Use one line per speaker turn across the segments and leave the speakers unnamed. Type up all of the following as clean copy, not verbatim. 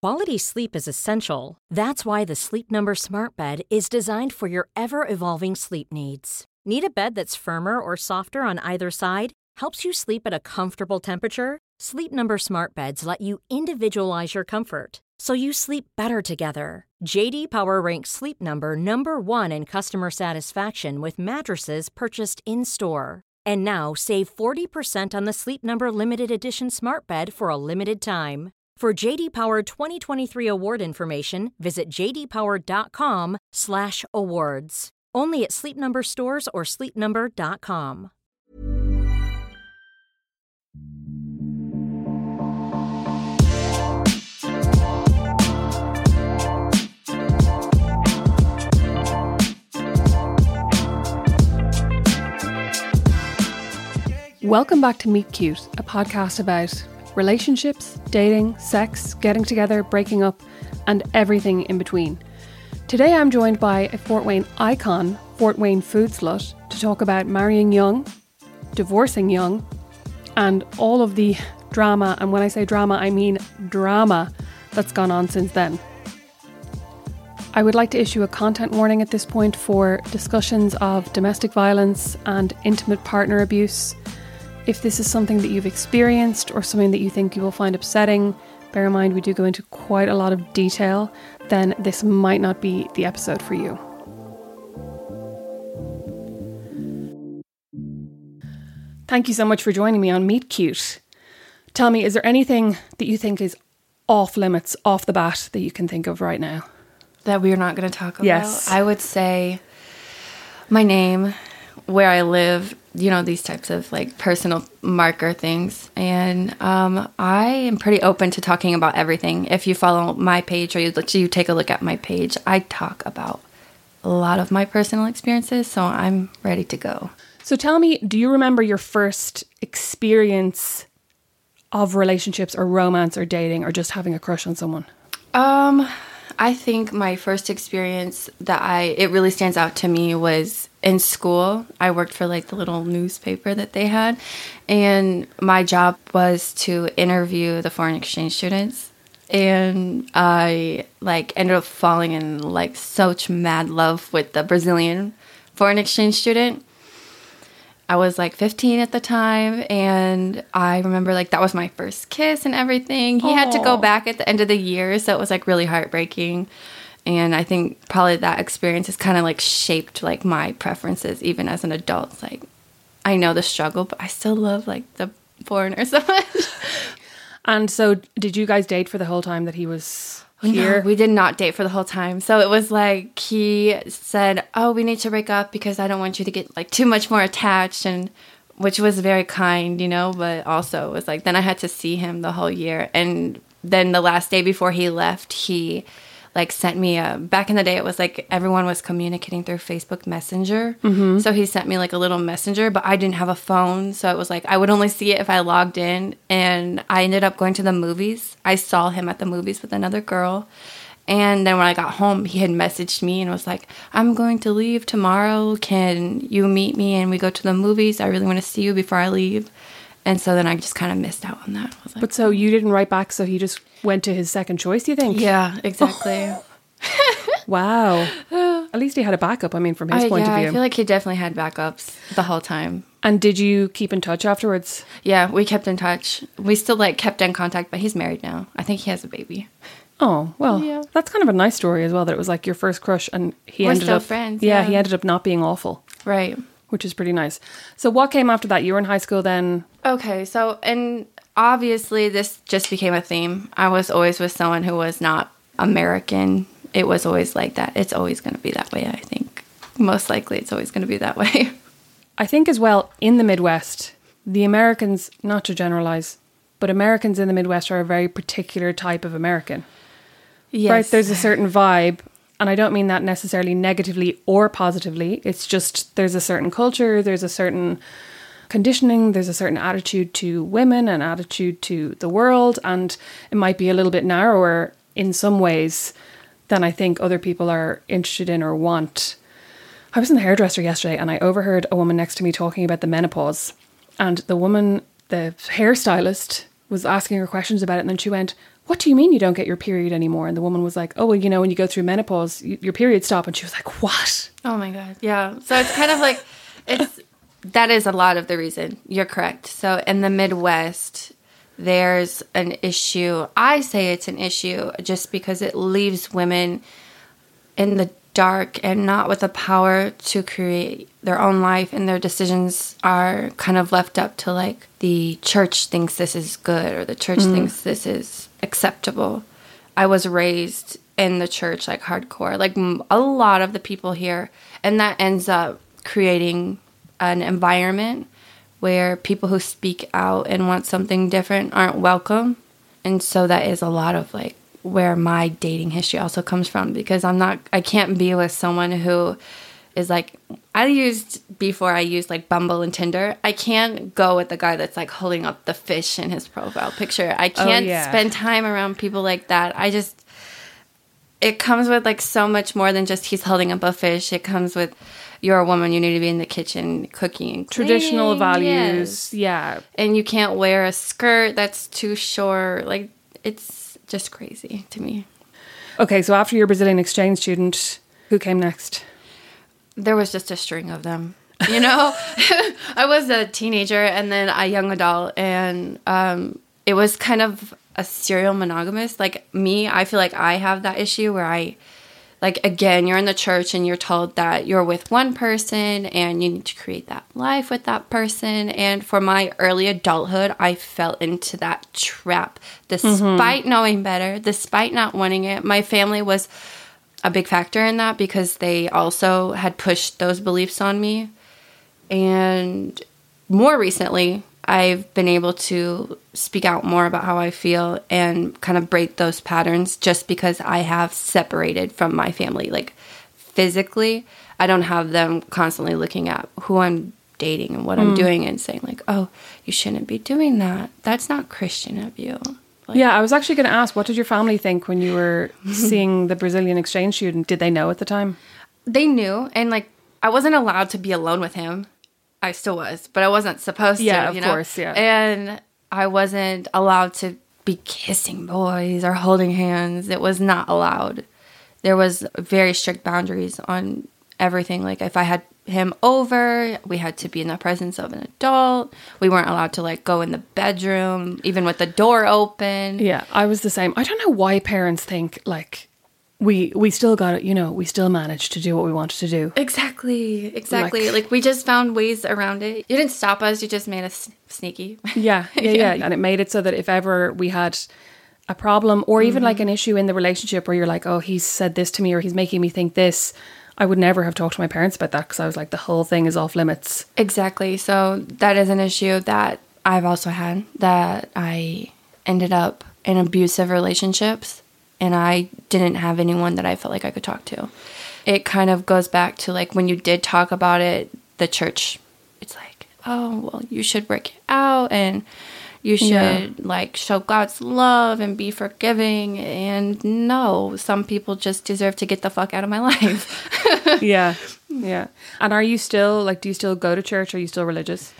Quality sleep is essential. That's why the Sleep Number Smart Bed is designed for your ever-evolving sleep needs. Need a bed that's firmer or softer on either side? Helps you sleep at a comfortable temperature? Sleep Number Smart Beds let you individualize your comfort, so you sleep better together. J.D. Power ranks Sleep Number number 1 in customer satisfaction with mattresses purchased in-store. And now, save 40% on the Sleep Number Limited Edition Smart Bed for a limited time. For J.D. Power 2023 award information, visit jdpower.com/awards. Only at Sleep Number stores or sleepnumber.com.
Welcome back to Meet Cute, a podcast about relationships, dating, sex, getting together, breaking up, and everything in between. Today I'm joined by a Fort Wayne icon, Fort Wayne food slut, to talk about marrying young, divorcing young, and all of the drama, and when I say drama, I mean drama, that's gone on since then. I would like to issue a content warning at this point for discussions of domestic violence and intimate partner abuse. If this is something that you've experienced or something that you think you will find upsetting, bear in mind we do go into quite a lot of detail, then this might not be the episode for you. Thank you so much for joining me on Meet Cute. Tell me, is there anything that you think is off limits, off the bat, that you can think of right now?
That we're not going to talk about?
Yes.
I would say my name, where I live, these types of like personal marker things. And I am pretty open to talking about everything. If you follow my page or you take a look at my page, I talk about a lot of my personal experiences. So I'm ready to go.
So tell me, do you remember your first experience of relationships or romance or dating or just having a crush on someone?
I think my first experience it really stands out to me was in school. I worked for like the little newspaper that they had, and my job was to interview the foreign exchange students. And I ended up falling in like such mad love with the Brazilian foreign exchange student. I was like 15 at the time, and I remember like that was my first kiss and everything. He had to go back at the end of the year, so it was like really heartbreaking. And I think probably that experience has kind of like shaped like my preferences even as an adult. It's like, I know the struggle, but I still love like the foreigner so much.
And so did you guys date for the whole time that he was here?
No, we did not date for the whole time. So it was like he said, oh, we need to break up because I don't want you to get like too much more attached, and which was very kind, but also it was like then I had to see him the whole year. And then the last day before he left, he like sent me back in the day, it was like everyone was communicating through Facebook Messenger. Mm-hmm. So he sent me like a little messenger, but I didn't have a phone. So it was like I would only see it if I logged in. And I ended up going to the movies. I saw him at the movies with another girl. And then when I got home, he had messaged me and was like, I'm going to leave tomorrow. Can you meet me and we go to the movies? I really want to see you before I leave. And so then I just kind of missed out on that. I was like,
but so you didn't write back, so he just went to his second choice, do you think?
Yeah, exactly.
Wow. At least he had a backup, from his point of view.
I feel like he definitely had backups the whole time.
And did you keep in touch afterwards?
Yeah, we kept in touch. We still kept in contact, but he's married now. I think he has a baby.
Oh, well, yeah. That's kind of a nice story as well, that it was like your first crush and
We're ended still up friends.
Yeah, he ended up not being awful.
Right.
Which is pretty nice. So what came after that? You were in high school then?
Okay, so, and obviously this just became a theme. I was always with someone who was not American. It was always like that. It's always going to be that way, I think. Most likely it's always going to be that way.
I think as well, in the Midwest, the Americans, not to generalize, but Americans in the Midwest are a very particular type of American.
Yes.
Right? There's a certain vibe. And I don't mean that necessarily negatively or positively. It's just there's a certain culture, there's a certain conditioning, there's a certain attitude to women and attitude to the world. And it might be a little bit narrower in some ways than I think other people are interested in or want. I was in the hairdresser yesterday and I overheard a woman next to me talking about the menopause. And the woman, the hairstylist, was asking her questions about it. And then she went, what do you mean you don't get your period anymore? And the woman was like, oh, well, you know, when you go through menopause, your periods stop. And she was like, what?
Oh my God. Yeah. So it's kind of like, that is a lot of the reason. You're correct. So in the Midwest, there's an issue. I say it's an issue just because it leaves women in the dark and not with the power to create their own life, and their decisions are kind of left up to like the church thinks this is good or the church thinks this is acceptable. I was raised in the church like hardcore, like a lot of the people here, and that ends up creating an environment where people who speak out and want something different aren't welcome. And so that is a lot of like where my dating history also comes from, because I can't be with someone who is like, before I used like Bumble and Tinder, I can't go with the guy that's like holding up the fish in his profile picture. I can't spend time around people like that. It comes with like so much more than just he's holding up a fish. It comes with, you're a woman, you need to be in the kitchen cooking and cleaning.
Traditional values. Yes. Yeah.
And you can't wear a skirt that's too short. Like, it's just crazy to me.
Okay, so after your Brazilian exchange student, who came next?
There was just a string of them. You know, I was a teenager and then a young adult, and it was kind of a serial monogamous. Like me, I feel like I have that issue where again, you're in the church and you're told that you're with one person and you need to create that life with that person. And for my early adulthood, I fell into that trap despite knowing better, despite not wanting it. My family was a big factor in that because they also had pushed those beliefs on me. And more recently, I've been able to speak out more about how I feel and kind of break those patterns just because I have separated from my family. Like physically, I don't have them constantly looking at who I'm dating and what I'm doing and saying like, oh, you shouldn't be doing that. That's not Christian of you. Like,
yeah, I was actually going to ask, what did your family think when you were seeing the Brazilian exchange student? Did they know at the time?
They knew. And like, I wasn't allowed to be alone with him. I still was, but I wasn't supposed to.
Yeah, of course, yeah.
And I wasn't allowed to be kissing boys or holding hands. It was not allowed. There was very strict boundaries on everything. Like if I had him over, we had to be in the presence of an adult. We weren't allowed to like go in the bedroom, even with the door open.
Yeah, I was the same. I don't know why parents think like we still got it, you know, we still managed to do what we wanted to do.
Exactly. Like we just found ways around it. You didn't stop us, you just made us sneaky.
Yeah. And it made it so that if ever we had a problem or even like an issue in the relationship where you're like, oh, he's said this to me or he's making me think this, I would never have talked to my parents about that because I was like, the whole thing is off limits.
Exactly. So that is an issue that I've also had, that I ended up in abusive relationships. And I didn't have anyone that I felt like I could talk to. It kind of goes back to like when you did talk about it, the church, it's like, oh, well, you should work it out and you should like show God's love and be forgiving. And no, some people just deserve to get the fuck out of my life.
Yeah. And are you still like, do you still go to church? Are you still religious?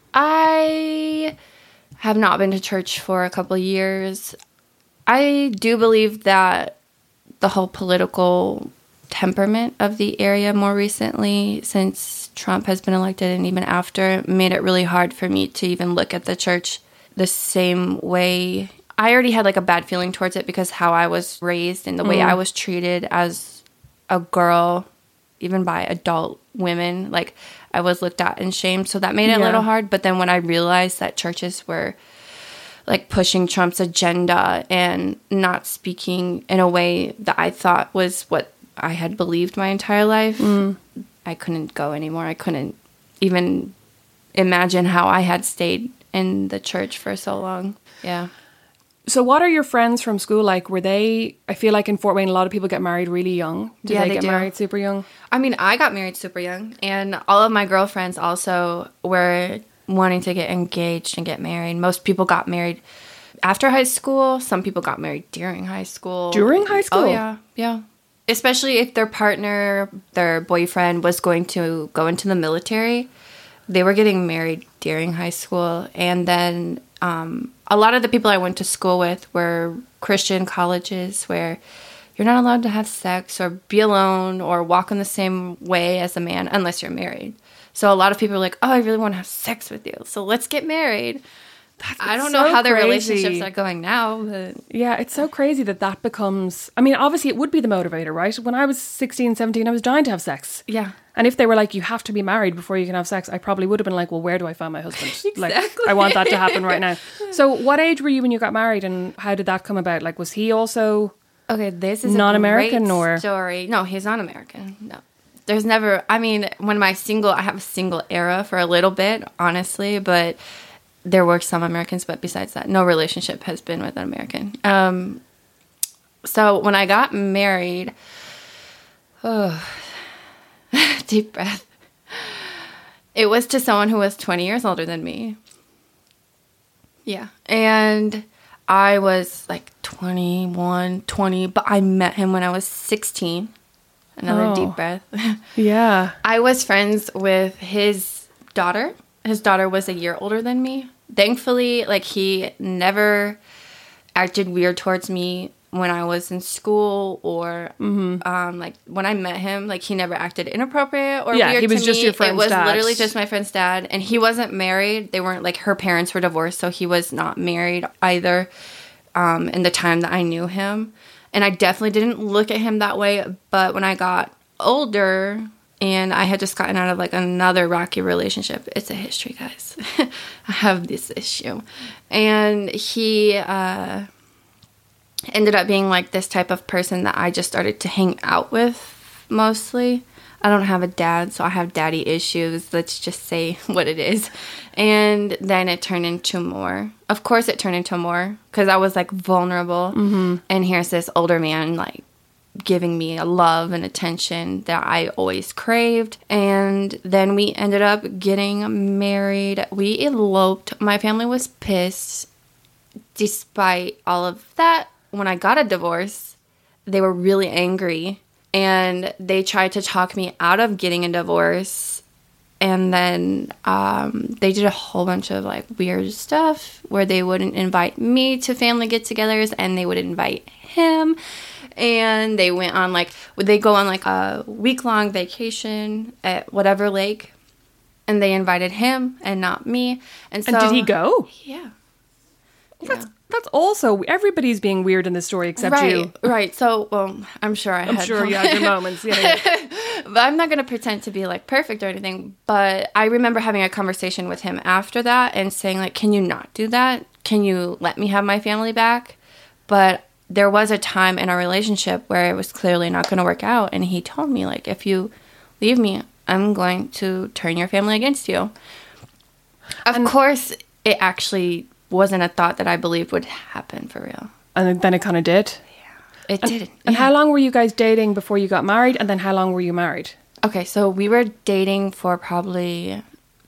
I have not been to church for a couple of years. I do believe that the whole political temperament of the area more recently, since Trump has been elected and even after, made it really hard for me to even look at the church the same way. I already had like a bad feeling towards it because how I was raised and the way I was treated as a girl, even by adult women, like I was looked at and shamed. So that made it a little hard. But then when I realized that churches were like pushing Trump's agenda and not speaking in a way that I thought was what I had believed my entire life, I couldn't go anymore. I couldn't even imagine how I had stayed in the church for so long. Yeah.
So what are your friends from school like? Were they, I feel like in Fort Wayne, a lot of people get married really young. Did they get married super young?
I mean, I got married super young. And all of my girlfriends also were wanting to get engaged and get married. Most people got married after high school. Some people got married during high school.
During high school?
Oh, yeah. Especially if their partner, their boyfriend was going to go into the military. They were getting married during high school. And then a lot of the people I went to school with were Christian colleges where you're not allowed to have sex or be alone or walk in the same way as a man unless you're married. So a lot of people are like, oh, I really want to have sex with you, so let's get married. I don't know how their relationships are going now. But.
Yeah, it's so crazy that becomes... I mean, obviously it would be the motivator, right? When I was 16, 17, I was dying to have sex.
Yeah.
And if they were like, you have to be married before you can have sex, I probably would have been like, well, where do I find my husband?
Exactly.
Like, I want that to happen right now. So what age were you when you got married, and how did that come about? Like, was he also...
Okay, this is
non-American,
a great
or
story. No, he's not American. No. There's never... I mean, I have a single era for a little bit, honestly, but... There were some Americans, but besides that, no relationship has been with an American. So when I got married, deep breath. It was to someone who was 20 years older than me. Yeah. And I was like 21, 20, but I met him when I was 16. Another deep breath.
Yeah.
I was friends with his daughter. His daughter was a year older than me. Thankfully, like, he never acted weird towards me when I was in school or, like, when I met him, like, he never acted inappropriate or weird to me. Yeah, he was just your friend's dad. It was literally just my friend's dad. And he wasn't married. They weren't, like, her parents were divorced, so he was not married either in the time that I knew him. And I definitely didn't look at him that way. But when I got older... And I had just gotten out of, like, another rocky relationship. It's a history, guys. I have this issue. And he ended up being, like, this type of person that I just started to hang out with mostly. I don't have a dad, so I have daddy issues. Let's just say what it is. And then it turned into more. Of course it turned into more because I was, like, vulnerable. Mm-hmm. And here's this older man, like, giving me a love and attention that I always craved. And then we ended up getting married. We eloped. My family was pissed. Despite all of that, when I got a divorce, they were really angry. And they tried to talk me out of getting a divorce. And then they did a whole bunch of, like, weird stuff where they wouldn't invite me to family get-togethers and they would invite him. And they went on, like, they go on, like, a week-long vacation at whatever lake. And they invited him and not me. And so...
And did he go?
Yeah.
That's also... Everybody's being weird in this story except you.
Right. So, well, I'm sure you had
your moments. Yeah.
But I'm not going to pretend to be, like, perfect or anything. But I remember having a conversation with him after that and saying, like, can you not do that? Can you let me have my family back? But... There was a time in our relationship where it was clearly not going to work out. And he told me, like, if you leave me, I'm going to turn your family against you. Of course, it actually wasn't a thought that I believed would happen for real.
And then it kind of did?
Yeah, it did.
And how long were you guys dating before you got married? And then how long were you married?
Okay, so we were dating for probably...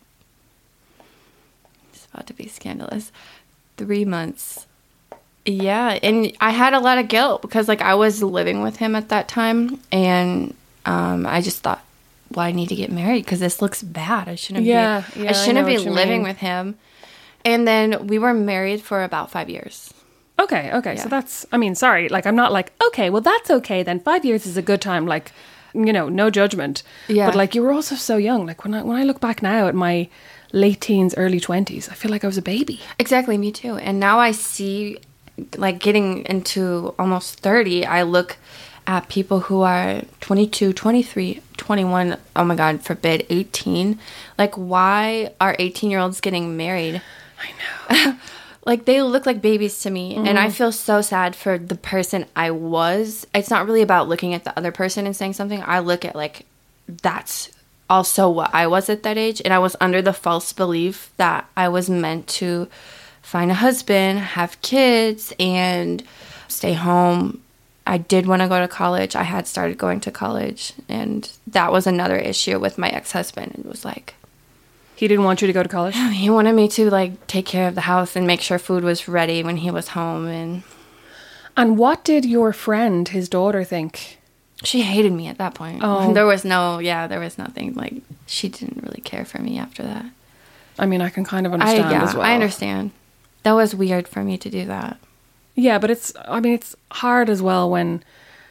It's about to be scandalous. 3 months. Yeah, and I had a lot of guilt because, like, I was living with him at that time, and I just thought, well, I need to get married because this looks bad. I shouldn't be living with him. And then we were married for about 5 years.
Okay. Yeah. So that's, I mean, sorry, like, I'm not like, okay, well, that's okay then. 5 years is a good time, like, you know, no judgment. Yeah. But, like, you were also so young. Like, when I look back now at my late teens, early 20s, I feel like I was a baby.
Exactly, me too. And now I see... Like, getting into almost 30, I look at people who are 22, 23, 21, oh my God, forbid, 18. Like, why are 18-year-olds getting married?
I know.
Like, they look like babies to me. Mm-hmm. And I feel so sad for the person I was. It's not really about looking at the other person and saying something. I look at, like, that's also what I was at that age. And I was under the false belief that I was meant to... find a husband, have kids, and stay home. I did want to go to college. I had started going to college, and that was another issue with my ex-husband. It was like...
He didn't want you to go to college?
He wanted me to, like, take care of the house and make sure food was ready when he was home.
And what did your friend, his daughter, think?
She hated me at that point. Oh. There was nothing. Like, she didn't really care for me after that.
I mean, I can kind of understand as well.
I understand. That was weird for me to do that.
Yeah, but it's hard as well when,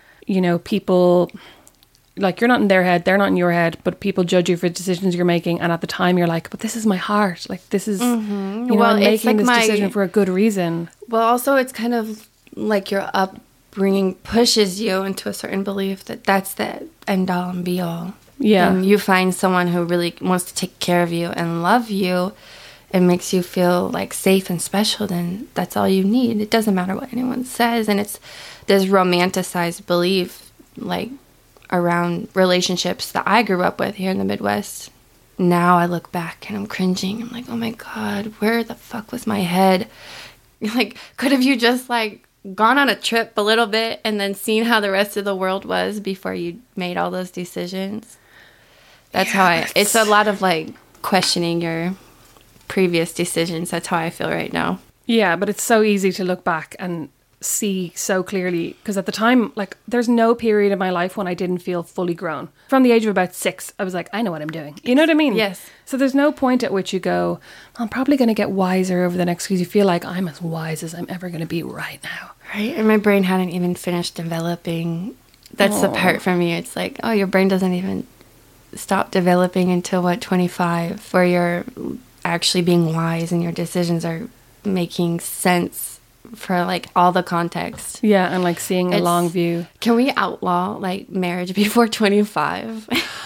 people, like, you're not in their head, they're not in your head, but people judge you for decisions you're making. And at the time you're like, but this is my heart. Like, this is, I'm making this decision for a good reason.
Well, also it's kind of like your upbringing pushes you into a certain belief that that's the end all and be all.
Yeah.
And you find someone who really wants to take care of you and love you and makes you feel like safe and special, then that's all you need. It doesn't matter what anyone says. And it's this romanticized belief, like, around relationships that I grew up with here in the Midwest. Now I look back and I'm cringing. I'm like, oh my God, where the fuck was my head? Like, could have you just, like, gone on a trip a little bit and then seen how the rest of the world was before you made all those decisions? That's how it's a lot of, like, questioning your previous decisions. That's how I feel right now.
Yeah, but it's so easy to look back and see so clearly, because at the time, like, there's no period in my life when I didn't feel fully grown. From the age of about 6, I was like, I know what I'm doing. You know what I mean?
Yes.
So there's no point at which you go, I'm probably going to get wiser over the next, because you feel like I'm as wise as I'm ever going to be right now.
Right. And my brain hadn't even finished developing. That's the part for me. It's like, oh, your brain doesn't even stop developing until 25, where you're actually being wise and your decisions are making sense for, like, all the context.
Yeah, and, like, seeing a long view.
Can we outlaw, like, marriage before 25?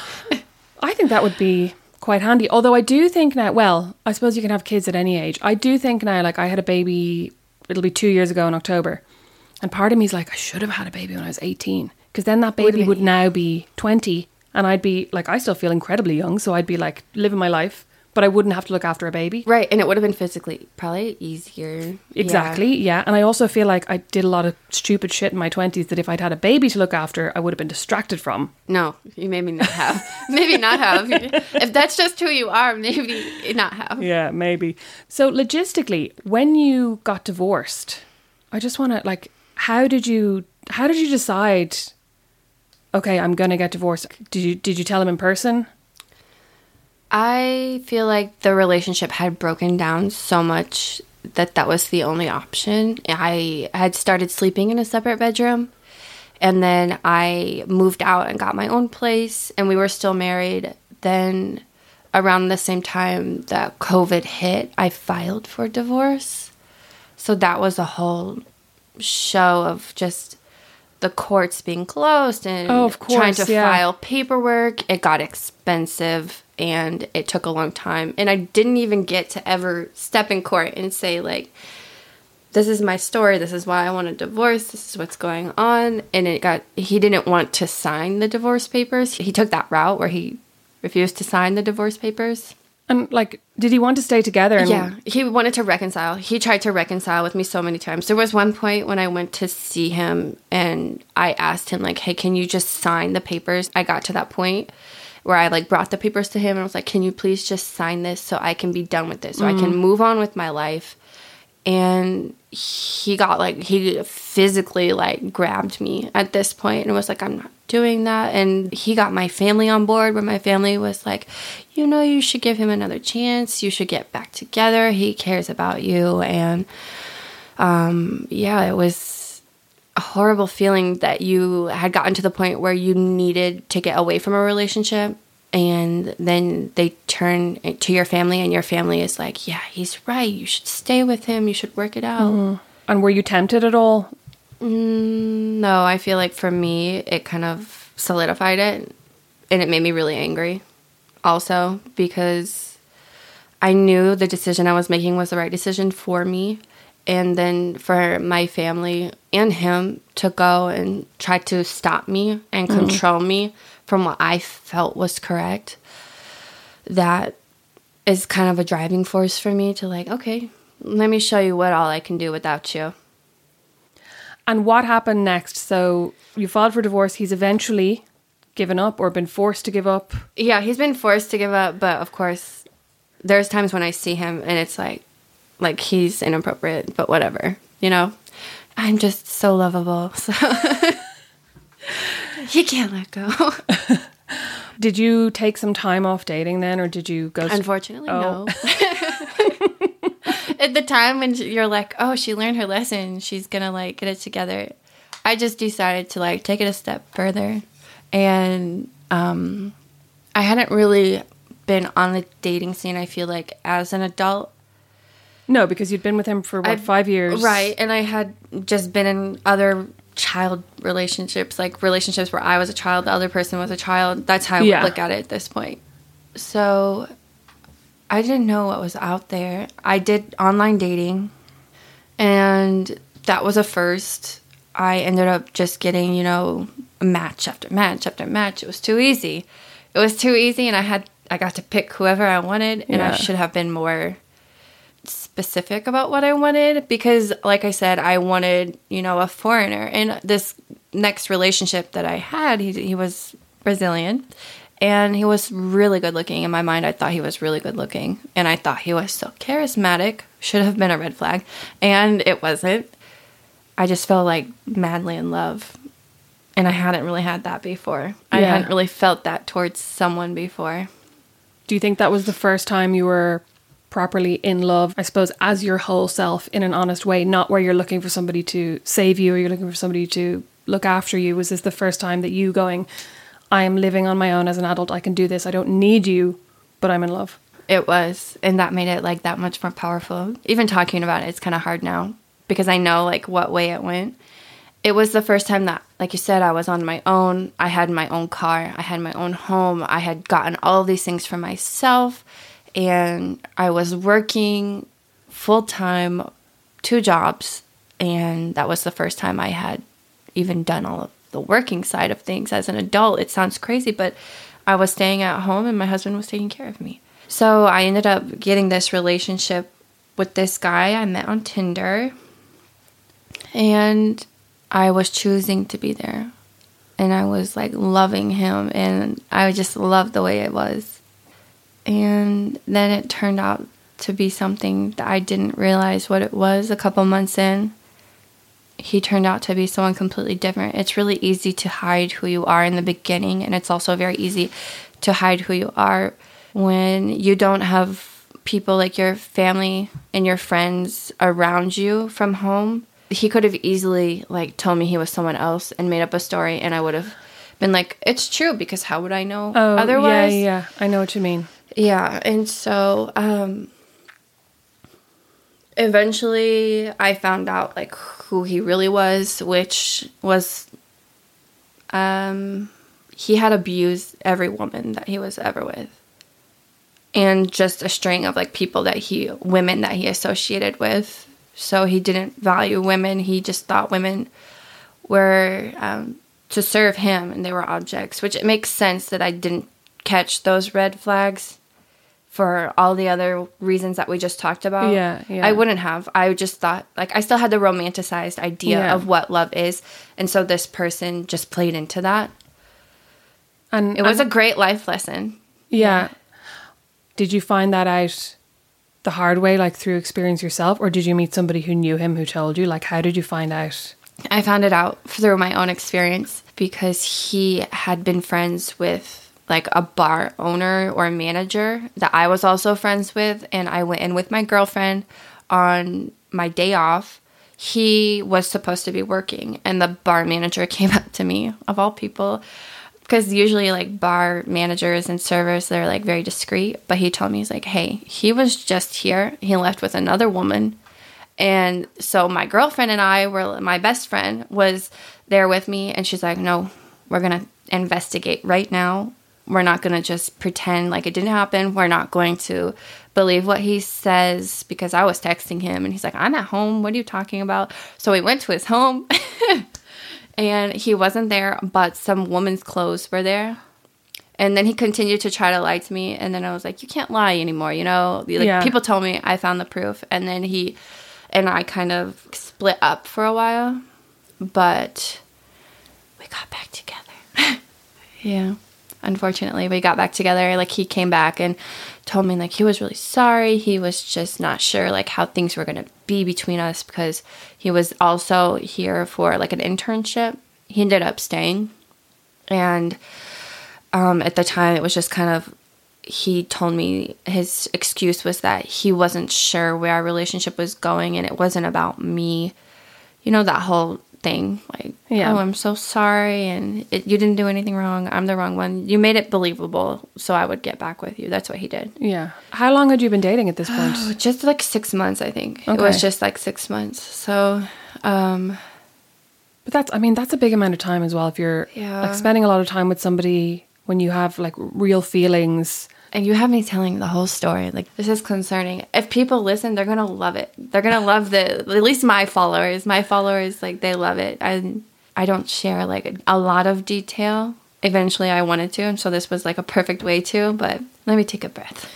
I think that would be quite handy. Although I do think now, well, I suppose you can have kids at any age. I do think now, like, I had a baby, it'll be 2 years ago in October. And part of me is like, I should have had a baby when I was 18. Because then that baby would now be 20. And I'd be, like, I still feel incredibly young. So I'd be, like, living my life. But I wouldn't have to look after a baby.
Right. And it would have been physically probably easier.
Exactly. Yeah. And I also feel like I did a lot of stupid shit in my 20s that if I'd had a baby to look after, I would have been distracted from.
No, you maybe not have. Maybe not have. If that's just who you are, maybe not have.
Yeah, maybe. So logistically, when you got divorced, I just want to, like, how did you decide, okay, I'm going to get divorced? Did you tell him in person?
I feel like the relationship had broken down so much that was the only option. I had started sleeping in a separate bedroom, and then I moved out and got my own place, and we were still married. Then around the same time that COVID hit, I filed for divorce. So that was a whole show of just the courts being closed and trying to file paperwork. It got expensive. And it took a long time. And I didn't even get to ever step in court and say, like, this is my story. This is why I want a divorce. This is what's going on. And he didn't want to sign the divorce papers. He took that route where he refused to sign the divorce papers.
And, like, did he want to stay together?
Yeah, he wanted to reconcile. He tried to reconcile with me so many times. There was one point when I went to see him and I asked him, like, hey, can you just sign the papers? I got to that point where I, like, brought the papers to him and was like, can you please just sign this so I can be done with this, so I can move on with my life. And he physically, like, grabbed me at this point and was like, I'm not doing that. And he got my family on board, where my family was like, you should give him another chance. You should get back together. He cares about you. And, it was a horrible feeling that you had gotten to the point where you needed to get away from a relationship, and then they turn to your family and your family is like, yeah, he's right, you should stay with him, you should work it out.
And were you tempted at all?
No, I feel like for me it kind of solidified it, and it made me really angry also, because I knew the decision I was making was the right decision for me. And then for my family and him to go and try to stop me and control me from what I felt was correct, that is kind of a driving force for me to, like, okay, let me show you what all I can do without you.
And what happened next? So you filed for divorce. He's eventually given up or been forced to give up?
Yeah, he's been forced to give up. But, of course, there's times when I see him and it's like he's inappropriate, but whatever, I'm just so lovable, so he can't let go.
Did you take some time off dating then, or did you go?
Unfortunately, no. At the time when you're like, oh, she learned her lesson, she's gonna like get it together, I just decided to like take it a step further. And I hadn't really been on the dating scene, I feel like, as an adult.
No, because you'd been with him for, 5 years?
Right, and I had just been in other child relationships, like relationships where I was a child, the other person was a child. That's how I would look at it at this point. So I didn't know what was out there. I did online dating, and that was a first. I ended up just getting, you know, match after match after match. It was too easy. It was too easy, and I got to pick whoever I wanted, and I should have been more specific about what I wanted, because like I said, I wanted, you know, a foreigner. And this next relationship that I had, he was Brazilian, and he was really good looking. In my mind, I thought he was really good looking, and I thought he was so charismatic. Should have been a red flag, and it wasn't. I just felt like madly in love, and I hadn't really had that before. I hadn't really felt that towards someone before.
Do you think that was the first time you were properly in love, I suppose, as your whole self, in an honest way, not where you're looking for somebody to save you or you're looking for somebody to look after you? Was this the first time that you going, I am living on my own as an adult, I can do this, I don't need you, but I'm in love?
It was, and that made it like that much more powerful. Even talking about it, it's kind of hard now because I know like what way it went. It was the first time that, like you said, I was on my own. I had my own car, I had my own home, I had gotten all of these things for myself. And I was working full-time, 2 jobs, and that was the first time I had even done all of the working side of things as an adult. It sounds crazy, but I was staying at home and my husband was taking care of me. So I ended up getting this relationship with this guy I met on Tinder, and I was choosing to be there. And I was like loving him, and I just loved the way it was. And then it turned out to be something that I didn't realize what it was a couple months in. He turned out to be someone completely different. It's really easy to hide who you are in the beginning, and it's also very easy to hide who you are when you don't have people like your family and your friends around you from home. He could have easily like told me he was someone else and made up a story, and I would have been like, it's true, because how would I know otherwise?
Yeah, I know what you mean.
Yeah, and so eventually I found out like who he really was, which was he had abused every woman that he was ever with, and just a string of like women that he associated with. So he didn't value women. He just thought women were to serve him, and they were objects, which it makes sense that I didn't catch those red flags for all the other reasons that we just talked about.
Yeah.
I wouldn't have. I just thought, like, I still had the romanticized idea of what love is, and so this person just played into that. And it was a great life lesson.
Yeah. Did you find that out the hard way, like through experience yourself, or did you meet somebody who knew him who told you? Like, how did you find out?
I found it out through my own experience, because he had been friends with like a bar owner or manager that I was also friends with, and I went in with my girlfriend on my day off. He was supposed to be working, and the bar manager came up to me, of all people, because usually like bar managers and servers, they're like very discreet, but he told me, he's like, hey, he was just here, he left with another woman. And so my girlfriend and I my best friend was there with me, and she's like, no, we're gonna investigate right now. We're not going to just pretend like it didn't happen. We're not going to believe what he says, because I was texting him and he's like, I'm at home. What are you talking about? So we went to his home and he wasn't there, but some woman's clothes were there. And then he continued to try to lie to me. And then I was like, you can't lie anymore. You know, like people told me, I found the proof. And then he and I kind of split up for a while, but we got back together. Yeah. Unfortunately, we got back together. Like, he came back and told me like he was really sorry. He was just not sure like how things were going to be between us, because he was also here for like an internship. He ended up staying, and at the time it was just kind of, he told me his excuse was that he wasn't sure where our relationship was going, and it wasn't about me. You know, that whole thing, like, oh, I'm so sorry, and you didn't do anything wrong. I'm the wrong one. You made it believable, so I would get back with you. That's what he did.
Yeah. How long had you been dating at this point?
Just like 6 months, I think.
Okay.
It was just like 6 months. So,
but that's a big amount of time as well. If you're like spending a lot of time with somebody when you have like real feelings.
And you have me telling the whole story. Like, this is concerning. If people listen, they're going to love it. They're going to love at least my followers. My followers, like, they love it. I don't share, like, a lot of detail. Eventually, I wanted to. And so this was, like, a perfect way to. But let me take a breath.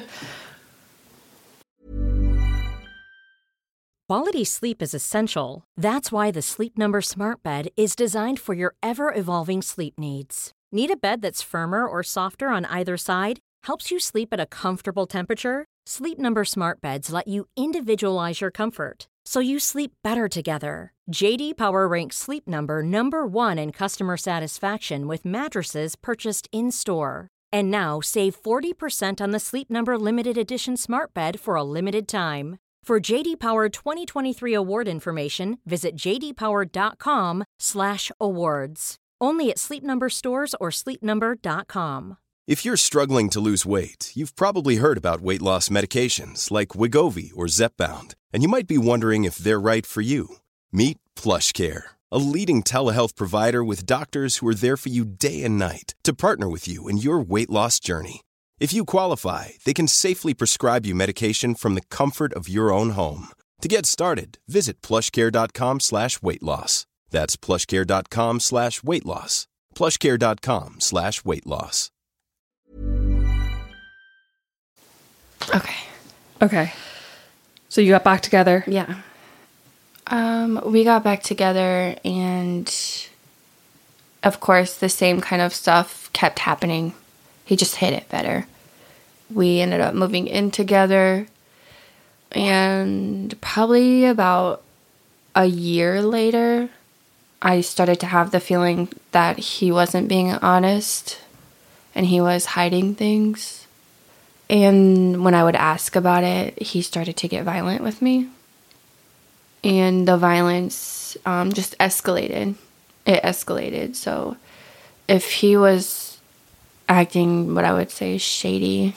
Quality sleep is essential. That's why the Sleep Number Smart Bed is designed for your ever-evolving sleep needs. Need a bed that's firmer or softer on either side? Helps you sleep at a comfortable temperature? Sleep Number Smart Beds let you individualize your comfort, so you sleep better together. J.D. Power ranks Sleep Number number 1 in customer satisfaction with mattresses purchased in-store. And now, save 40% on the Sleep Number Limited Edition Smart Bed for a limited time. For J.D. Power 2023 award information, visit jdpower.com/awards. Only at Sleep Number stores or sleepnumber.com.
If you're struggling to lose weight, you've probably heard about weight loss medications like Wegovy or Zepbound, and you might be wondering if they're right for you. Meet PlushCare, a leading telehealth provider with doctors who are there for you day and night to partner with you in your weight loss journey. If you qualify, they can safely prescribe you medication from the comfort of your own home. To get started, visit plushcare.com/weightloss. That's plushcare.com/weightloss. plushcare.com/weightloss.
Okay. So you got back together?
Yeah. We got back together, and of course the same kind of stuff kept happening. He just hid it better. We ended up moving in together, and probably about a year later, I started to have the feeling that he wasn't being honest and he was hiding things. And when I would ask about it, he started to get violent with me. And the violence just escalated. It escalated. So if he was acting what I would say shady,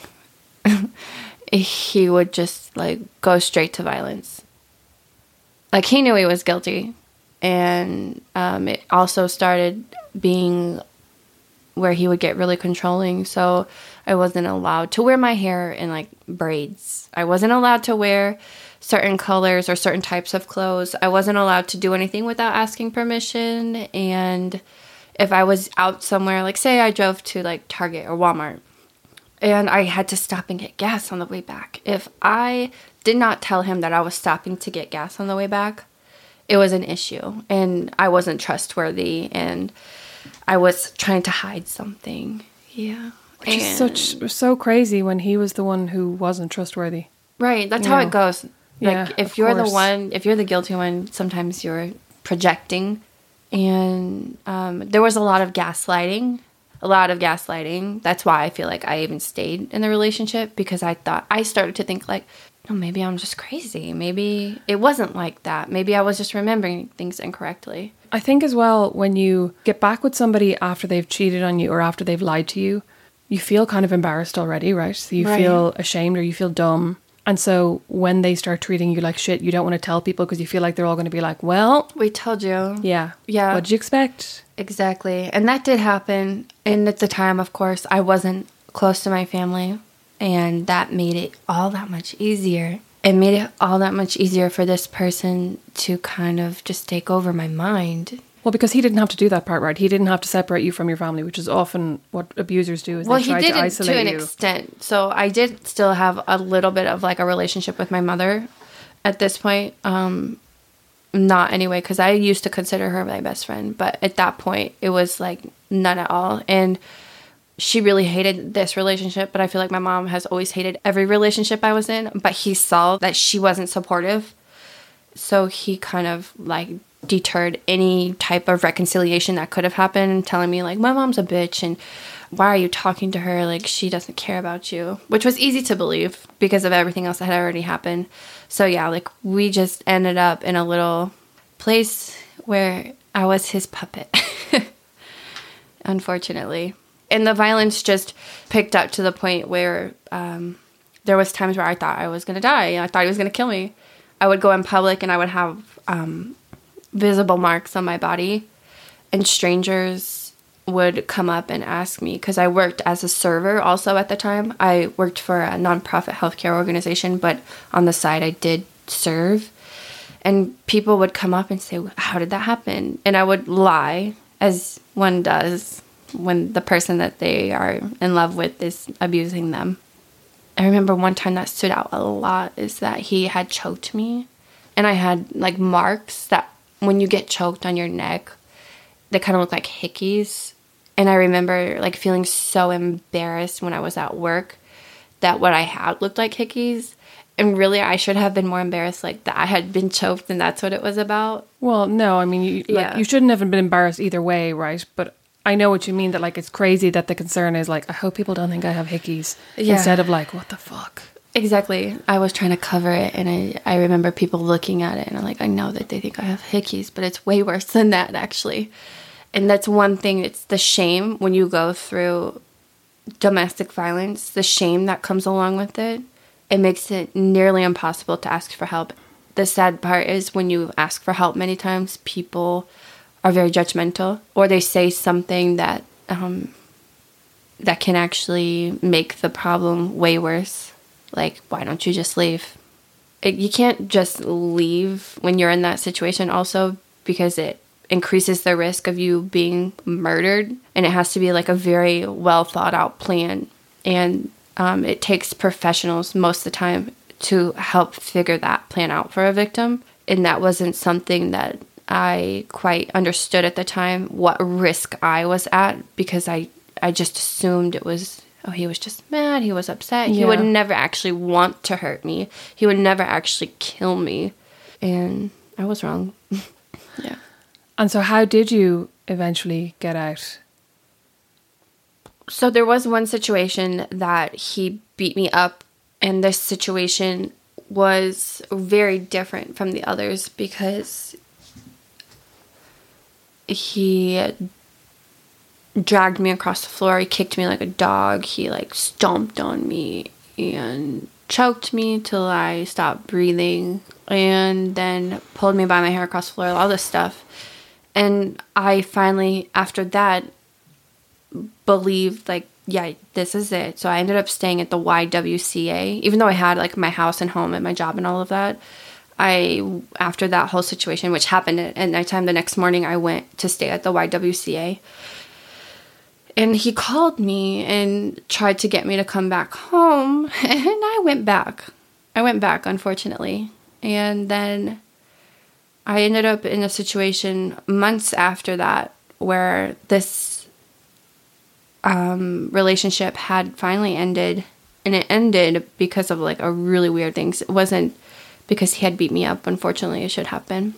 he would just like go straight to violence. Like, he knew he was guilty. And it also started being where he would get really controlling. So I wasn't allowed to wear my hair in like braids. I wasn't allowed to wear certain colors or certain types of clothes. I wasn't allowed to do anything without asking permission. And if I was out somewhere, like say I drove to like Target or Walmart, and I had to stop and get gas on the way back. If I did not tell him that I was stopping to get gas on the way back, it was an issue, and I wasn't trustworthy, and I was trying to hide something. Yeah.
Which is so crazy when he was the one who wasn't trustworthy.
Right. That's how it goes. Like,
Yeah,
if you're
course.
the one, if you're the guilty one, sometimes you're projecting. And there was a lot of gaslighting. That's why I feel like I even stayed in the relationship, because I started to think like, oh, maybe I'm just crazy. Maybe it wasn't like that. Maybe I was just remembering things incorrectly.
I think as well, when you get back with somebody after they've cheated on you or after they've lied to you, you feel kind of embarrassed already, right? So you feel ashamed or you feel dumb. And so when they start treating you like shit, you don't want to tell people because you feel like they're all going to be like, well,
we told you.
Yeah.
Yeah.
What did you expect?
Exactly. And that did happen. And at the time, of course, I wasn't close to my family. And that made it all that much easier. It made it all that much easier for this person to kind of just take over my mind.
Well, because he didn't have to do that part, right? He didn't have to separate you from your family, which is often what abusers do, is they try to isolate you.
Well, he did it to an extent. So I did still have a little bit of like a relationship with my mother at this point. Not anyway, because I used to consider her my best friend. But at that point, it was like none at all. And she really hated this relationship, but I feel like my mom has always hated every relationship I was in. But he saw that she wasn't supportive. So he kind of like deterred any type of reconciliation that could have happened, telling me like, my mom's a bitch and why are you talking to her? Like, she doesn't care about you, which was easy to believe because of everything else that had already happened. So yeah, like we just ended up in a little place where I was his puppet, unfortunately. And the violence just picked up to the point where there was times where I thought I was going to die. I thought he was going to kill me. I would go in public and I would have visible marks on my body, and strangers would come up and ask me, because I worked as a server also at the time. I worked for a nonprofit healthcare organization, but on the side I did serve. And people would come up and say, how did that happen? And I would lie, as one does when the person that they are in love with is abusing them. I remember one time that stood out a lot is that he had choked me, and I had like marks that when you get choked on your neck, they kind of look like hickeys. And I remember like feeling so embarrassed when I was at work that what I had looked like hickeys. And really, I should have been more embarrassed, like that I had been choked and that's what it was about.
Well, no, I mean, you shouldn't have been embarrassed either way, right? But I know what you mean, that like it's crazy that the concern is like, I hope people don't think I have hickeys, instead of like, what the fuck?
Exactly. I was trying to cover it, and I remember people looking at it and I'm like, I know that they think I have hickeys, but it's way worse than that, actually. And that's one thing, it's the shame when you go through domestic violence, the shame that comes along with it. It makes it nearly impossible to ask for help. The sad part is when you ask for help many times, people are very judgmental, or they say something that that can actually make the problem way worse. Like, why don't you just leave? You can't just leave when you're in that situation also, because it increases the risk of you being murdered, and it has to be like a very well thought out plan. And it takes professionals most of the time to help figure that plan out for a victim. And that wasn't something that I quite understood at the time, what risk I was at, because I just assumed it was, oh, he was just mad, he was upset. He would never actually want to hurt me. He would never actually kill me. And I was wrong. Yeah.
And so how did you eventually get out?
So there was one situation that he beat me up, and this situation was very different from the others because he dragged me across the floor. He kicked me like a dog. He like stomped on me and choked me till I stopped breathing, and then pulled me by my hair across the floor, all this stuff. And I finally, after that, believed like, yeah, this is it. So I ended up staying at the YWCA, even though I had like my house and home and my job and all of that. After that whole situation, which happened at nighttime, the next morning I went to stay at the YWCA. And he called me and tried to get me to come back home. And I went back. Unfortunately. And then I ended up in a situation months after that where this relationship had finally ended. And it ended because of like a really weird thing. It wasn't because he had beat me up. Unfortunately, it should happen.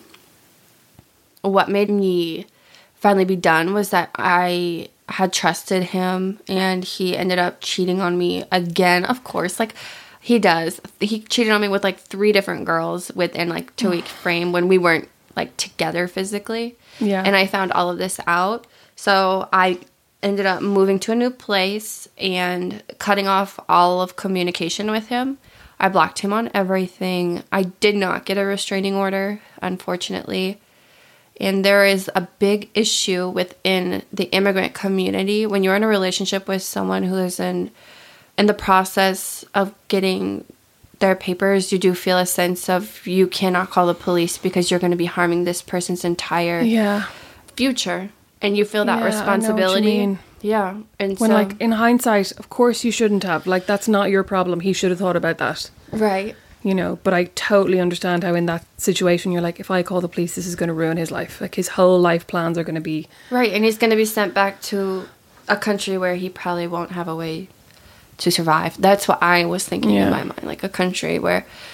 What made me finally be done was that I had trusted him, and he ended up cheating on me again, of course, like he does. He cheated on me with like 3 different girls within like 2-week frame when we weren't like together physically. Yeah. And I found all of this out. So I ended up moving to a new place and cutting off all of communication with him. I blocked him on everything. I did not get a restraining order, unfortunately. And there is a big issue within the immigrant community when you're in a relationship with someone who is in the process of getting their papers. You do feel a sense of you cannot call the police because you're going to be harming this person's entire future. And you feel that responsibility.
I know what you mean.
Yeah. And
when, like, in hindsight, of course you shouldn't have. Like, that's not your problem. He should have thought about that.
Right.
You know, but I totally understand how in that situation you're like, if I call the police, this is going to ruin his life. Like, his whole life plans are going to be...
Right, and he's going to be sent back to a country where he probably won't have a way to survive. That's what I was thinking in my mind. Like, a country where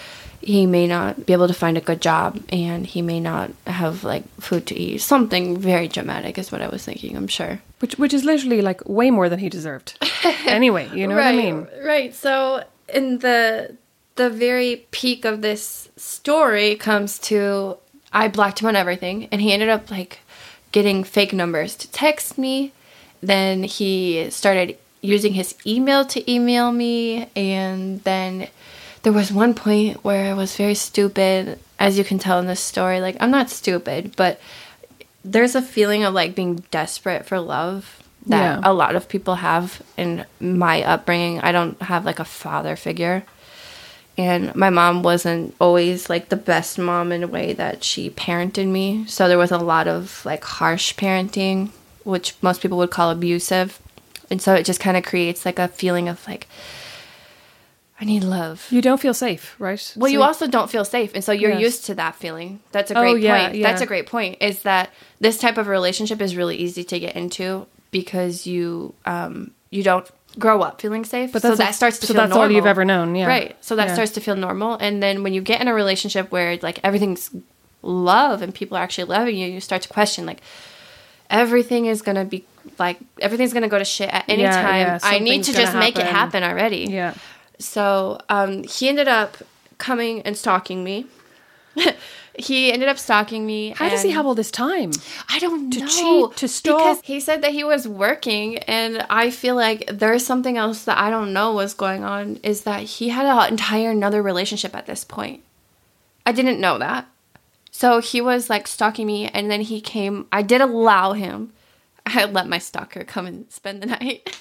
he may not be able to find a good job, and he may not have like food to eat. Something very dramatic is what I was thinking, I'm sure.
Which is literally like way more than he deserved. Anyway, you know what I mean?
Right. So in the very peak of this story comes to, I blocked him on everything, and he ended up like getting fake numbers to text me. Then he started using his email to email me, and then there was one point where I was very stupid, as you can tell in this story. Like, I'm not stupid, but there's a feeling of like being desperate for love that a lot of people have in my upbringing. I don't have like a father figure, and my mom wasn't always like the best mom in a way that she parented me. So there was a lot of like harsh parenting, which most people would call abusive. And so it just kind of creates like a feeling of like, I need love.
You don't feel safe, right?
Well, you also don't feel safe. And so you're used to that feeling. That's a great point. Yeah. That's a great point, is that this type of relationship is really easy to get into because you don't grow up feeling safe. But so that starts to feel normal. So that's all
you've ever known, yeah.
Right. So that starts to feel normal. And then when you get in a relationship where like everything's love and people are actually loving you, you start to question like, everything's going to go to shit at any time. Yeah, I need to just make it happen already.
Yeah.
So he ended up coming and stalking me. He ended up stalking me.
How does he have all this time?
I don't know.
To cheat, to stalk?
Because he said that he was working, and I feel like there's something else that I don't know was going on, is that he had an entire another relationship at this point. I didn't know that. So he was like stalking me, and then he came. I did allow him. I let my stalker come and spend the night.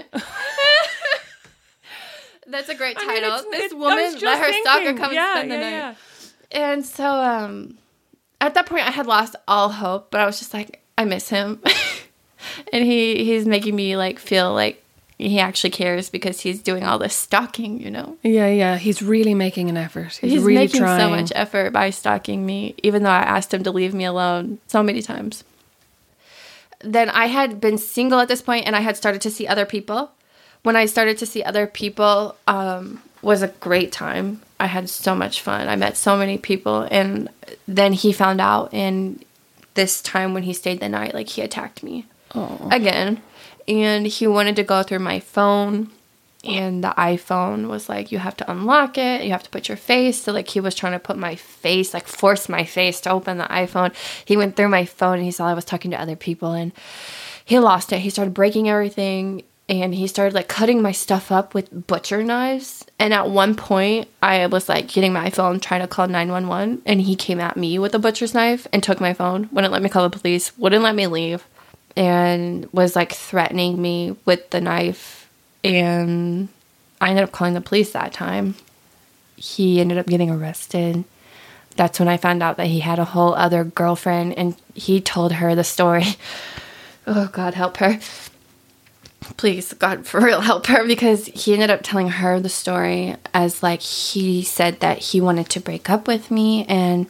That's a great title. This woman let her stalker come and spend the night. Yeah. And so at that point, I had lost all hope, but I was just like, I miss him. And he's making me like feel like he actually cares because he's doing all this stalking, you know?
Yeah. He's really making an effort. He's really
making
trying
so much effort by stalking me, even though I asked him to leave me alone so many times. Then I had been single at this point, and I had started to see other people. When I started to see other people, was a great time. I had so much fun. I met so many people, and then he found out, and this time when he stayed the night, like, he attacked me again, and he wanted to go through my phone, and the iPhone was like, you have to unlock it, you have to put your face, so, like, he was trying to put my face, like, force my face to open the iPhone. He went through my phone, and he saw I was talking to other people, and he lost it. He started breaking everything, and he started, like, cutting my stuff up with butcher knives. And at one point, I was, like, getting my phone, trying to call 911. And he came at me with a butcher's knife and took my phone. Wouldn't let me call the police. Wouldn't let me leave. And was, like, threatening me with the knife. And I ended up calling the police that time. He ended up getting arrested. That's when I found out that he had a whole other girlfriend. And he told her the story. Oh, God, help her. Please, God, for real, help her, because he ended up telling her the story as, like, he said that he wanted to break up with me, and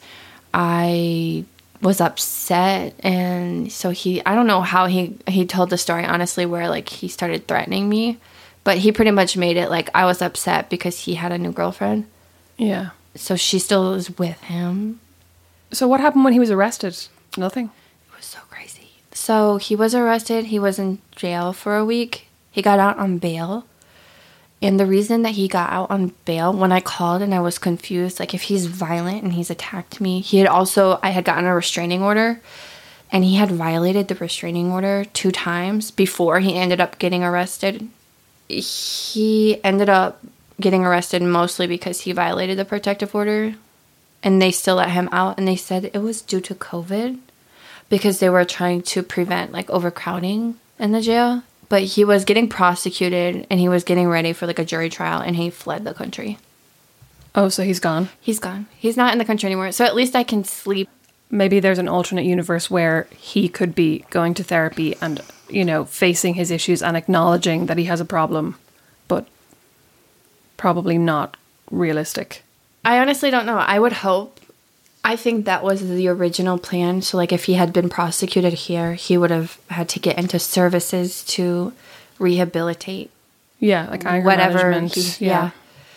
I was upset, and so I don't know how he told the story, honestly, where, like, he started threatening me, but he pretty much made it like I was upset because he had a new girlfriend.
Yeah.
So she still is with him.
So what happened when he was arrested? Nothing?
So he was arrested. He was in jail for a week. He got out on bail. And the reason that he got out on bail, when I called and I was confused, like, if he's violent and he's attacked me, I had gotten a restraining order, and he had violated the restraining order 2 times before he ended up getting arrested. He ended up getting arrested mostly because he violated the protective order, and they still let him out, and they said it was due to COVID. Because they were trying to prevent, like, overcrowding in the jail. But he was getting prosecuted, and he was getting ready for, like, a jury trial, and he fled the country.
Oh, so he's gone?
He's gone. He's not in the country anymore. So at least I can sleep.
Maybe there's an alternate universe where he could be going to therapy and, you know, facing his issues and acknowledging that he has a problem, but probably not realistic.
I honestly don't know. I would hope. I think that was the original plan. So, like, if he had been prosecuted here, he would have had to get into services to rehabilitate.
Yeah, like anger management.
Yeah.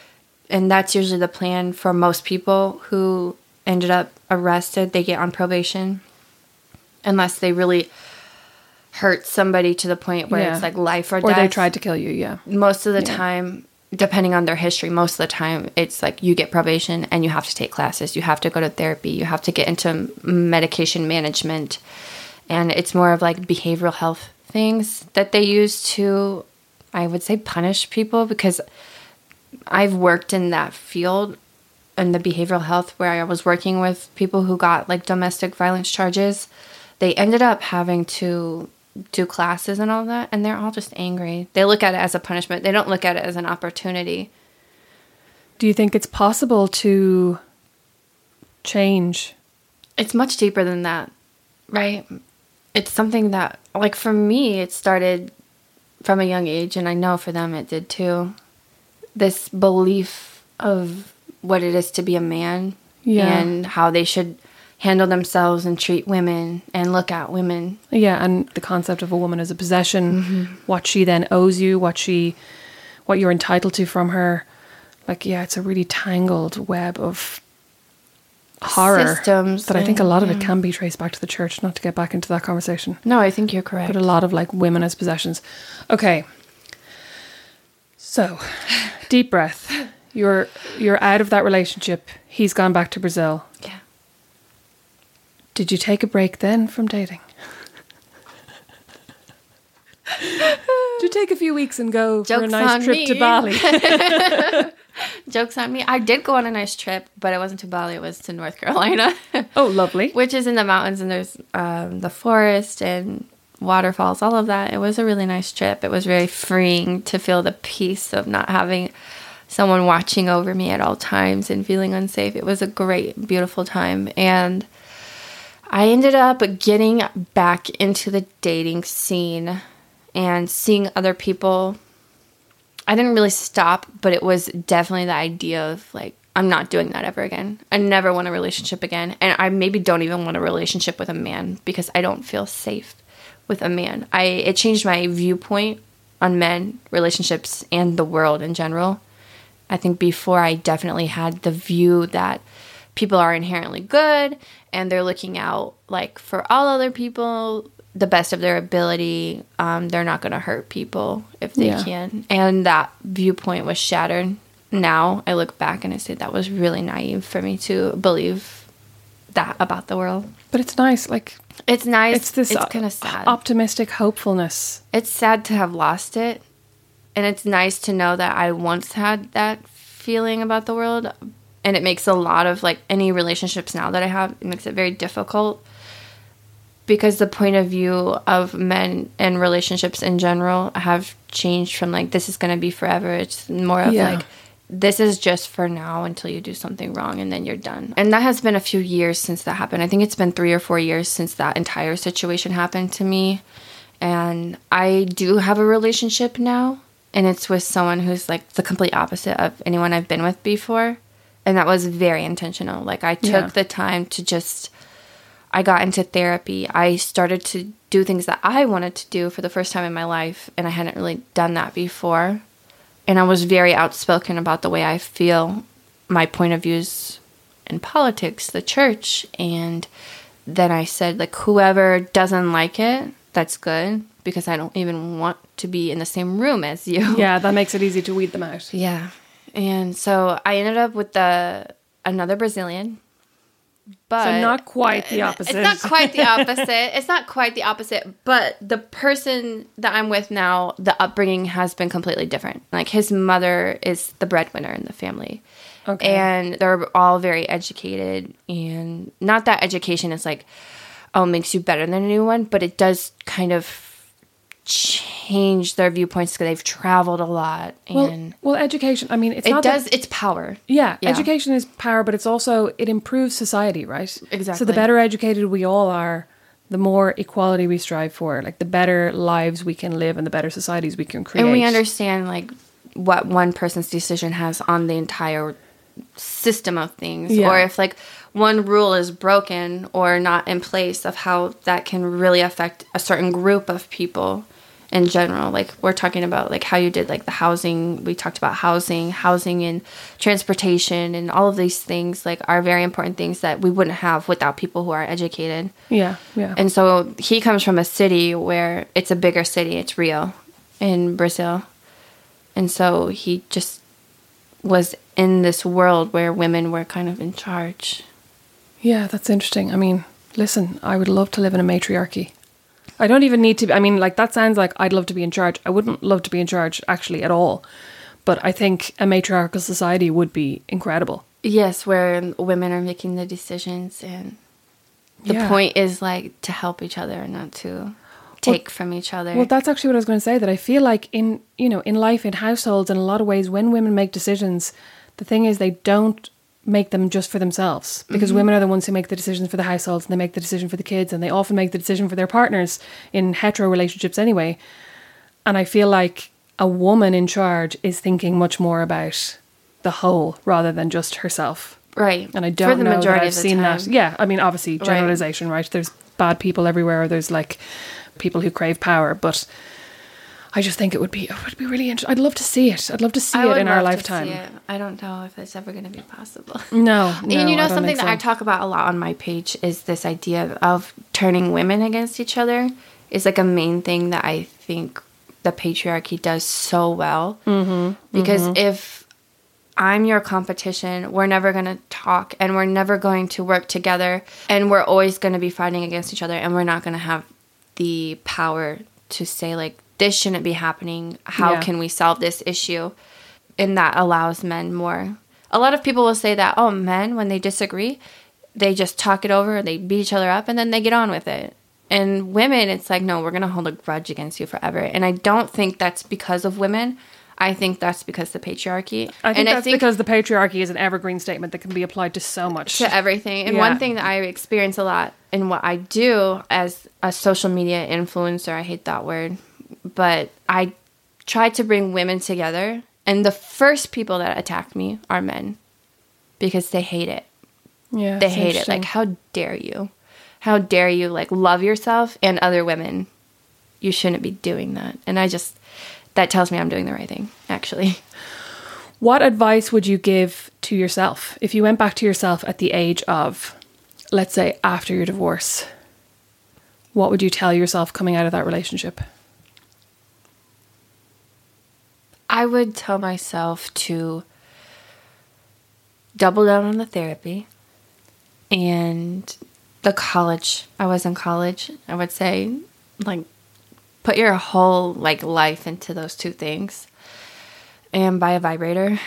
And that's usually the plan for most people who ended up arrested. They get on probation unless they really hurt somebody to the point where it's like life or death.
Or they tried to kill you, yeah.
Most of the time, depending on their history, most of the time, it's like you get probation and you have to take classes. You have to go to therapy. You have to get into medication management. And it's more of like behavioral health things that they use to, I would say, punish people, because I've worked in that field in the behavioral health where I was working with people who got like domestic violence charges. They ended up having to do classes and all that, and they're all just angry. They look at it as a punishment. They don't look at it as an opportunity.
Do you think it's possible to change?
It's much deeper than that, right? It's something that, like for me, it started from a young age, and I know for them it did too. This belief of what it is to be a man and how they should handle themselves and treat women and look at women.
Yeah, and the concept of a woman as a possession, what she then owes you, what you're entitled to from her. Like, yeah, it's a really tangled web of horror
systems
that I think a lot of it can be traced back to the church, not to get back into that conversation.
No, I think you're correct.
But a lot of like women as possessions. Okay. So, deep breath. You're out of that relationship. He's gone back to Brazil.
Yeah.
Did you take a break then from dating? Did you take a few weeks and go for a nice trip to Bali?
Joke's on me. I did go on a nice trip, but it wasn't to Bali. It was to North Carolina.
Oh, lovely.
Which is in the mountains, and there's the forest and waterfalls, all of that. It was a really nice trip. It was very freeing to feel the peace of not having someone watching over me at all times and feeling unsafe. It was a great, beautiful time. And I ended up getting back into the dating scene and seeing other people. I didn't really stop, but it was definitely the idea of like, I'm not doing that ever again. I never want a relationship again. And I maybe don't even want a relationship with a man because I don't feel safe with a man. It changed my viewpoint on men, relationships, and the world in general. I think before I definitely had the view that people are inherently good and they're looking out like for all other people, the best of their ability. They're not going to hurt people if they can. And that viewpoint was shattered. Now I look back and I say that was really naive for me to believe that about the world.
But it's nice. Like,
it's nice.
It's this
kind of sad.
Optimistic hopefulness.
It's sad to have lost it. And it's nice to know that I once had that feeling about the world. And it makes a lot of, like, any relationships now that I have, it makes it very difficult. Because the point of view of men and relationships in general have changed from, like, this is going to be forever. It's more of, like, this is just for now until you do something wrong and then you're done. And that has been a few years since that happened. I think it's been 3 or 4 years since that entire situation happened to me. And I do have a relationship now. And it's with someone who's, like, the complete opposite of anyone I've been with before. And that was very intentional. Like, I took the time to just... I got into therapy. I started to do things that I wanted to do for the first time in my life. And I hadn't really done that before. And I was very outspoken about the way I feel, my point of views in politics, the church. And then I said, like, whoever doesn't like it, that's good. Because I don't even want to be in the same room as you.
Yeah, that makes it easy to weed them out.
Yeah. And so I ended up with another Brazilian. But
so not quite the opposite.
It's not quite the opposite. It's not quite the opposite. But the person that I'm with now, the upbringing has been completely different. Like, his mother is the breadwinner in the family. Okay. And they're all very educated. And not that education is like, oh, makes you better than anyone. But it does kind of change their viewpoints because they've traveled a lot. And
well, education, I mean, it's
power.
Yeah, education is power, but it's also, it improves society, right?
Exactly.
So the better educated we all are, the more equality we strive for, like the better lives we can live and the better societies we can create.
And we understand, like, what one person's decision has on the entire system of things. Or if, like, one rule is broken or not in place, of how that can really affect a certain group of people. in general. Like, we're talking about like how you did like the housing. We talked about housing and transportation, and all of these things like are very important things that we wouldn't have without people who are educated.
Yeah, yeah.
And so he comes from a city where it's a bigger city. It's Rio in Brazil. And so he just was in this world where women were kind of in charge.
Yeah, that's interesting. I mean, listen, I would love to live in a matriarchy. I don't even need to, I mean, like, that sounds like I'd love to be in charge. I wouldn't love to be in charge, actually, at all. But I think a matriarchal society would be incredible.
Yes, where women are making the decisions, and the point is, like, to help each other and not to take from each other.
Well, that's actually what I was going to say, that I feel like in life, in households, in a lot of ways, when women make decisions, the thing is they don't make them just for themselves, because women are the ones who make the decisions for the households, and they make the decision for the kids, and they often make the decision for their partners in hetero relationships anyway. And I feel like a woman in charge is thinking much more about the whole rather than just herself.
Right.
And I don't know that I've seen that. Yeah, I mean, obviously, generalization, right? There's bad people everywhere. There's like people who crave power, but I just think it would be really interesting. I'd love to see it. I'd love to see it in our lifetime.
I don't know if it's ever going to be possible.
No.
And something that I talk about a lot on my page is this idea of turning women against each other is like a main thing that I think the patriarchy does so well. Because if I'm your competition, we're never going to talk, and we're never going to work together, and we're always going to be fighting against each other, and we're not going to have the power to say, like, this shouldn't be happening. How can we solve this issue? And that allows men more. A lot of people will say that, oh, men, when they disagree, they just talk it over, they beat each other up, and then they get on with it. And women, it's like, no, we're going to hold a grudge against you forever. And I don't think that's because of women. I think that's because of the patriarchy.
I think because the patriarchy is an evergreen statement that can be applied to so much.
To everything. And one thing that I experience a lot in what I do as a social media influencer, I hate that word, but I try to bring women together. And the first people that attack me are men because they hate it.
Yeah,
they hate it. Like, how dare you? How dare you, like, love yourself and other women? You shouldn't be doing that. And that tells me I'm doing the right thing, actually.
What advice would you give to yourself if you went back to yourself at the age of, let's say, after your divorce? What would you tell yourself coming out of that relationship?
I would tell myself to double down on the therapy and the college. I was in college. I would say, like, put your whole, like, life into those two things. And buy a vibrator.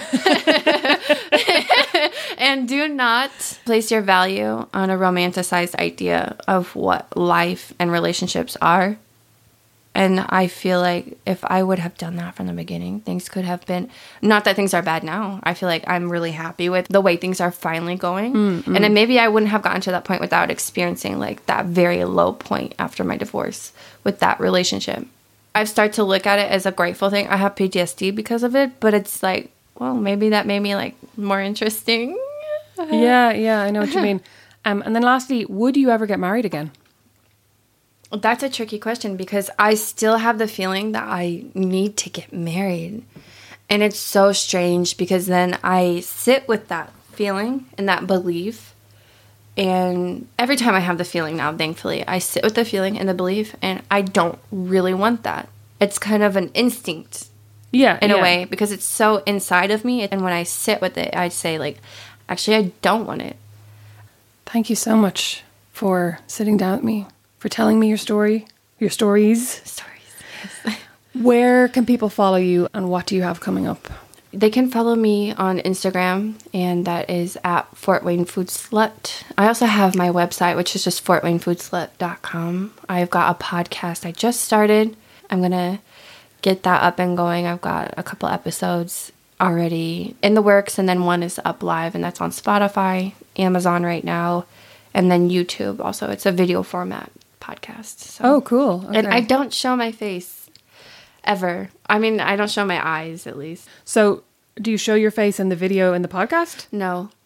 And do not place your value on a romanticized idea of what life and relationships are. And I feel like if I would have done that from the beginning, things could have been... Not that things are bad now. I feel like I'm really happy with the way things are finally going. And then maybe I wouldn't have gotten to that point without experiencing, like, that very low point after my divorce with that relationship. I've started to look at it as a grateful thing. I have PTSD because of it, but it's like, well, maybe that made me, like, more interesting.
Yeah, I know what you mean. And then lastly, would you ever get married again?
That's a tricky question because I still have the feeling that I need to get married. And it's so strange because then I sit with that feeling and that belief. And every time I have the feeling now, thankfully, I sit with the feeling and the belief, and I don't really want that. It's kind of an instinct.
Yeah.
In a way, because it's so inside of me. And when I sit with it, I say, like, actually, I don't want it.
Thank you so much for sitting down with me, for telling me your story, your stories.
Yes.
Where can people follow you, and what do you have coming up?
They can follow me on Instagram, and that is at Fort Wayne Food Slut. I also have my website, which is just fortwaynefoodslut.com. I've got a podcast I just started. I'm going to get that up and going. I've got a couple episodes already in the works, and then one is up live, and that's on Spotify, Amazon right now, and then YouTube also. It's a video format podcast. So.
Oh, cool. Okay.
And I don't show my face. Ever. I mean, I don't show my eyes, at least.
So, do you show your face in the video in the podcast?
No.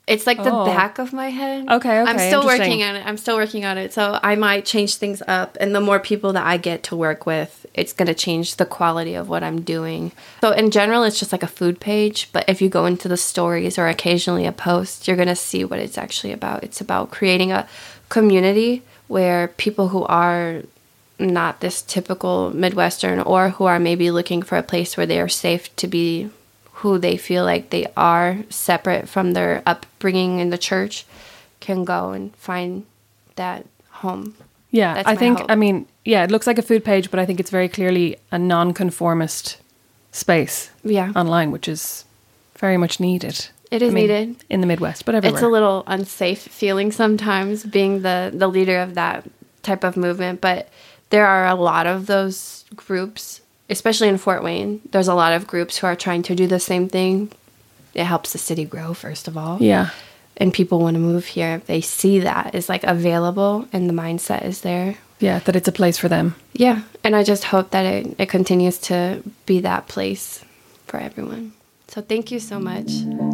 It's like the back of my head.
Okay.
I'm still working on it. So I might change things up. And the more people that I get to work with, it's going to change the quality of what I'm doing. So in general, it's just like a food page. But if you go into the stories or occasionally a post, you're going to see what it's actually about. It's about creating a community where people who are not this typical Midwestern or who are maybe looking for a place where they are safe to be who they feel like they are, separate from their upbringing in the church, can go and find that home.
Yeah,
That's
I think,
hope.
I mean, yeah, it looks like a food page, but I think it's very clearly a non-conformist space online, which is very much needed.
It is needed.
In the Midwest, but everywhere.
It's a little unsafe feeling sometimes being the leader of that type of movement, but there are a lot of those groups, especially in Fort Wayne. There's a lot of groups who are trying to do the same thing. It helps the city grow, first of all.
Yeah.
And people want to move here if they see that is like available and the mindset is there.
Yeah, that it's a place for them.
Yeah. And I just hope that it continues to be that place for everyone. So thank you so much.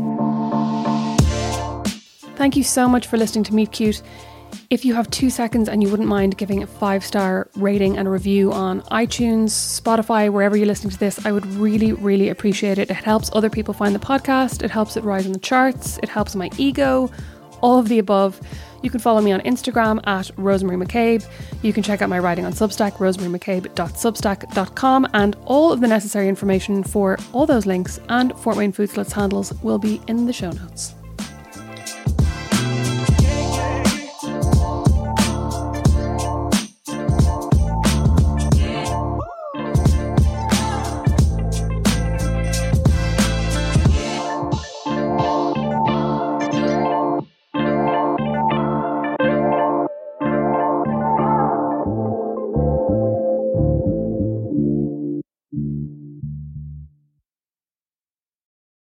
Thank you so much for listening to Meet Cute. If you have 2 seconds and you wouldn't mind giving a 5-star rating and a review on iTunes, Spotify, wherever you're listening to this, I would really, really appreciate it. It helps other people find the podcast. It helps it rise in the charts. It helps my ego. All of the above. You can follow me on Instagram at Rosemary McCabe. You can check out my writing on Substack, rosemarymccabe.substack.com, and all of the necessary information for all those links and Fort Wayne Food Sluts handles will be in the show notes.